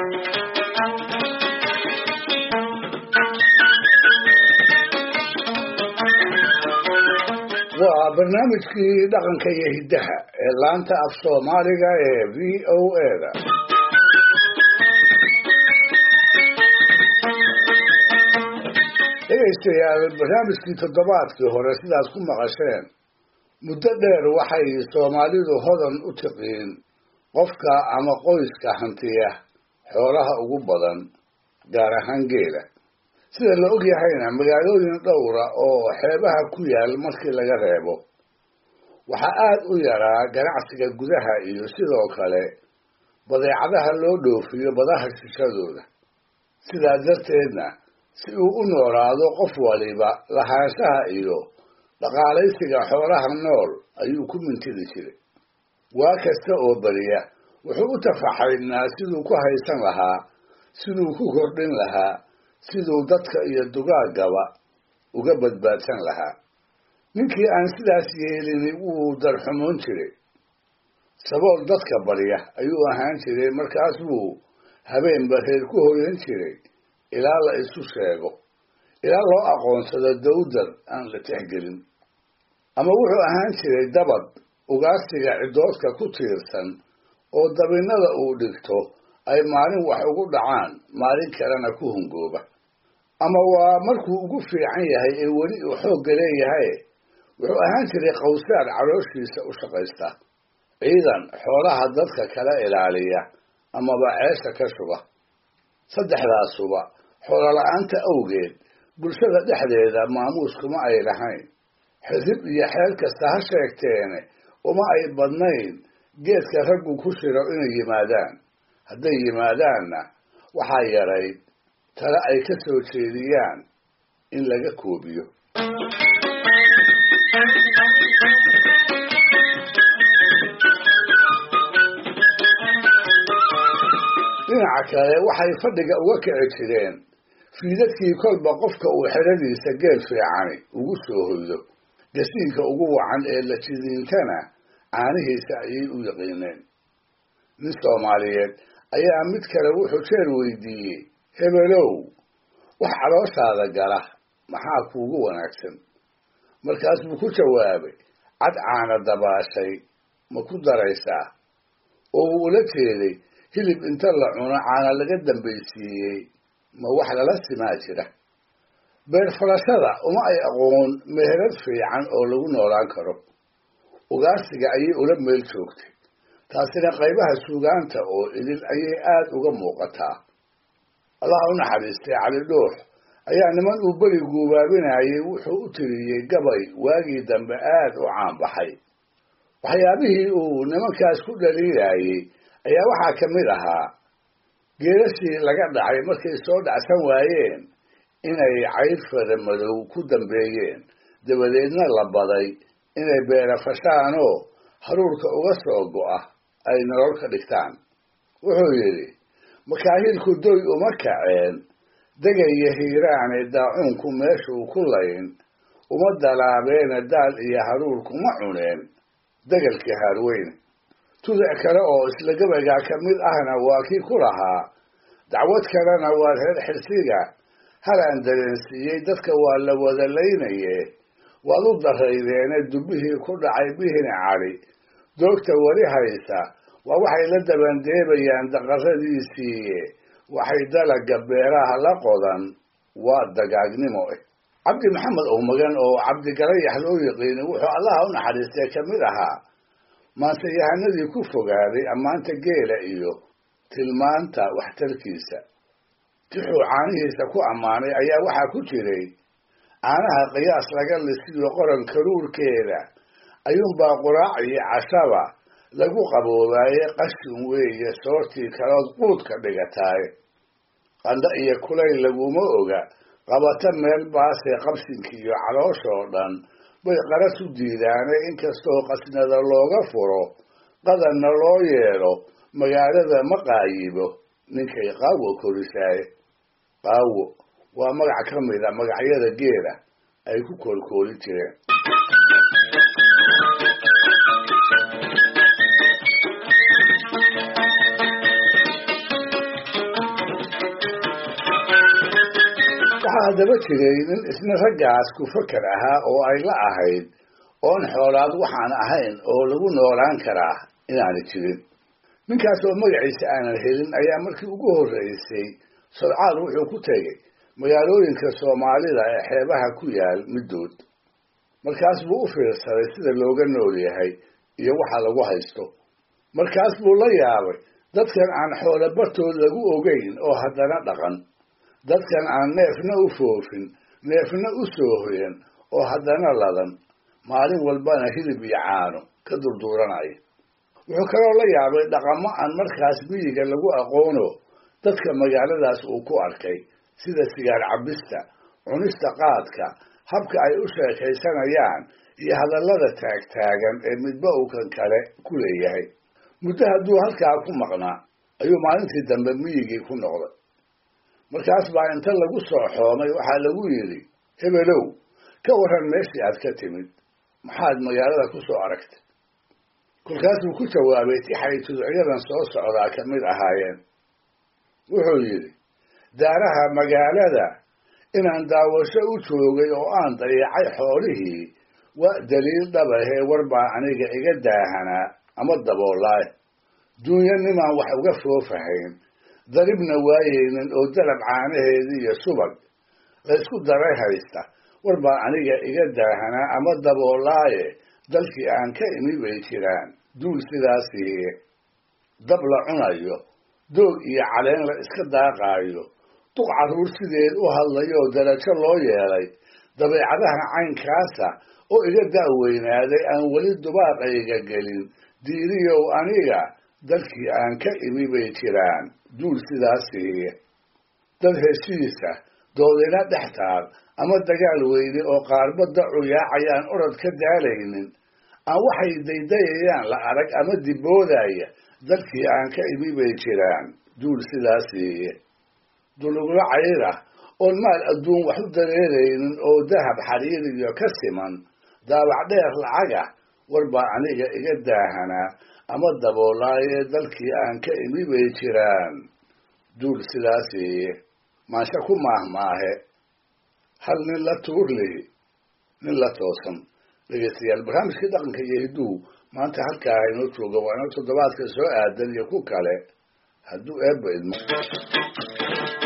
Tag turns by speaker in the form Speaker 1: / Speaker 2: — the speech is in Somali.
Speaker 1: waa barnaamijkii dhaqanka iyo hiddaha ee laanta af soomaaliga ee VOA-da. dhegaystayaal, barnaamijkii toddobaadkii hore sidaad ku maqasheen muddo dheer waxay soomaalidu hodan u tiqiin qofka ama qoyska hantiya xoolaha ugu badan, gaar ahaan geela. sida la og yahayna magaalooyin dhowra oo xeebaha ku yaal markii laga reebo waxaa aad u yaraa ganacsiga gudaha iyo sidoo kale badeecadaha loo dhoofiyo badaha shishadooda. sidaa darteedna si uu u noolaado qof waliba lahaanshaha iyo dhaqaalaysiga xoolaha nool ayuu ku mintidi jiray. waa kasta oo beriya wuxuu u tafaxaydnaa siduu ku haysan lahaa, siduu ku kordhin lahaa, siduu dadka iyo dugaagaba uga badbaadsan lahaa. ninkii aan sidaas yeelini wuu darxumoon jiray. sabool dadka barya ayuu ahaan jiray, markaas buu habeenba reer ku hoyan jiray ilaa la isu sheego, ilaa loo aqoonsado dawdar aan la tixgelin. ama wuxuu ahaan jiray dabad ugaarsiga cidoodka ku tiirsan oo dabinnada uu dhigto ay maalin wax ugu dhacaan, maalin kalena ku hungooba. ama waa markuu ugu fiican yahay ee weli uu xoogga leeyahay, wuxuu ahaan jiray qawsaar calooshiisa u shaqaysta, ciidan xoolaha dadka kala ilaaliya amaba ceesha ka shuba. saddexdaasuba xoolo la-aanta awgeed bulshada dhexdeeda maamuus kuma ay lahayn. xisib iyo xeel kasta ha sheegteene uma ay badnayn geedka raggu ku shiro inay yimaadaan. hadday yimaadaanna waxaa yarayd tale ay ka soo jeediyaan in laga koobiyo. dhinaca kale waxay fadhiga uga kici jireen fiidadkii kolba qofka uu xeradiisa geel fiicani ugu soo hoydo. gasiinka ugu wacan ee la jidiintana caanihiisa ayay u yaqiineen. nin Soomaaliyeed ayaa mid kale wuxuu jeer weydiiyey, hebelow, wax calooshaada gala maxaa kuugu wanaagsan? markaas buu ku jawaabay, cad caana dabaashay ma ku daraysaa? oo uu ula jeeday hilib inta la cuno caana laga dambaysiiyey ma wax lala simaa jira. beer falashada uma ay aqoon meherad fiican oo lagu noolaan karo. ugaarsiga ayay ula meel joogtay. taasina qaybaha suugaanta oo idil ayay aad uga muuqataa. allah u naxariistay Cali Dhuux ayaa niman uu beri guubaabinayay wuxuu u tiriyey gabay waagii dambe aad u caan baxay. waxyaabihii uu nimankaas ku dhaliilayay ayaa waxaa ka mid ahaa geelashii laga dhacay markay soo dhacsan waayeen inay cayr fara madow ku dambeeyeen, dabadeedna la baday inay beera fashaanoo haruurka uga soo go'a ay nolol ka dhigtaan. wuxuu yidhi, makaahilku doy uma kaceen, degaya hiiraane daacuunku meeshuu ku layn, uma dalaabeena daal iyo haruurkuma cuneen degalkii haarweyne. tudac kale oo isla gabaygaa ka mid ahna waa kii ku lahaa, dacwad kalena waa reer xirsiga halaan dareensiiyey dadka waa la wada laynaye, waad u daraydeene dubbihii ku dhacay bihini cali doogta weli haysa waa waxay la dabandeebayaan daqaradiisiiye, waxay dalaga beeraha la qodan waa dagaagnimo eh. cabdi maxamed owmagan oo cabdigalayax loo yiqiinay wuxuu allaha u naxariistay ka mid ahaa maanseyahanadii ku fogaaday ammaanta geela iyo tilmaanta waxtarkiisa. tixuu caanihiisa ku ammaanay ayaa waxaa ku jiray, caanaha qiyaas laga lisiyo qoran karuurkeeda ayuunbaa quraac iyo cashaba lagu qaboobaaye, qashin weeye soortii kalood quudka dhigataaye. qandho iyo kulayl laguma oga, qabata meel baasee qabsinkiiyo calooshoo dhan bay qaras u diidaane, inkastoo qasnada looga furo qadanna loo yeelo magaalada ma qaayibo ninkay qaawo korisaaye. qaawo waa magac ka mid a magacyada geela ay ku koolkooli jireen. haddaba jiray nin isna raggaas ku fakar ahaa oo ay la ahayd oon xoolaad waxaan ahayn oo lagu noolaan karaa inaanay jirin. ninkaas oo magaciisa aanan helin ayaa markii ugu horreysay sodcaal wuxuu ku tegey magaalooyinka Soomaalida ee xeebaha ku yaal middood. markaas buu u fiirsaday sida looga nool yahay iyo waxa lagu haysto. markaas buu la yaabay dadkan aan xoolo bartood lagu ogeyn oo haddana dhaqan, dadkan aan neefna u foofin neefna u soo hoyan oo haddana ladan, maalin walbana hilib iyo caano ka durduuranaya. wuxuu kaloo la yaabay dhaqamo aan markaas miyiga lagu aqoono dadka magaaladaas uu ku arkay, sida sigaar cabista, cunista qaadka, habka ay u sheekaysanayaan iyo hadallada taagtaagan ee midba uu kan kale ku leeyahay. muddo hadduu halkaa ku maqnaa ayuu maalintii dambe miyigii ku noqday. markaas baa inta lagu soo xoomay waxaa lagu yidhi, hebelow, ka warran meeshii aad ka timid, maxaad magaalada ku soo aragtay? kolkaasuu ku jawaabay tixay tuducyadan soo socdaa ka mid ahaayeen. wuxuu yidhi, daaraha magaalada inaan daawasho u joogay oo aan dayacay xoolihii waa daliil dhabahee warbaa aniga iga daahanaa ama daboolaay. duunya nimaan wax uga foofahayn, daribna waayeynin oo dalab caanaheedii iyo subag laysku daray haysta, warbaa aniga iga daahanaa ama daboolaaye dalkii aan ka imi bay jiraan duul sidaasii. dab la cunayo, doog iyo caleen la iska daaqaayo, duq carruur sideed u hadlayoo darajo loo yeelay, dabeecadaha caynkaasa oo iga da'weynaaday aan weli dubaaqayga gelin, diiriyow aniga dalkii aan ka imi bay jiraan duul sidaasii. dad heshiisa doodina dhex taal ama dagaal weyne oo qaarba dacu yaacayaan orod ka daalaynin, aan waxay daydayayaan la arag ama diboodaya dalkii aan ka imi bay jiraan duul sidaasii. dulugla cayra oon maal adduun wax u dareeraynin oo dahab xariiriyo ka siman, daabac dheer lacaga, warbaa aniga iga daahanaa ama daboolaaye dalkii aan ka imi bay jiraan duul sidaasii. maansha ku maahmaahe hal nin la tuurlihi nin la toosan. dhegeystayaal, barnaamijkii dhaqanka iyo hidduhu maanta halkaa inoo jooga, waa inoo toddobaadka soo aadan iyo ku kale hadduu eebba idmo.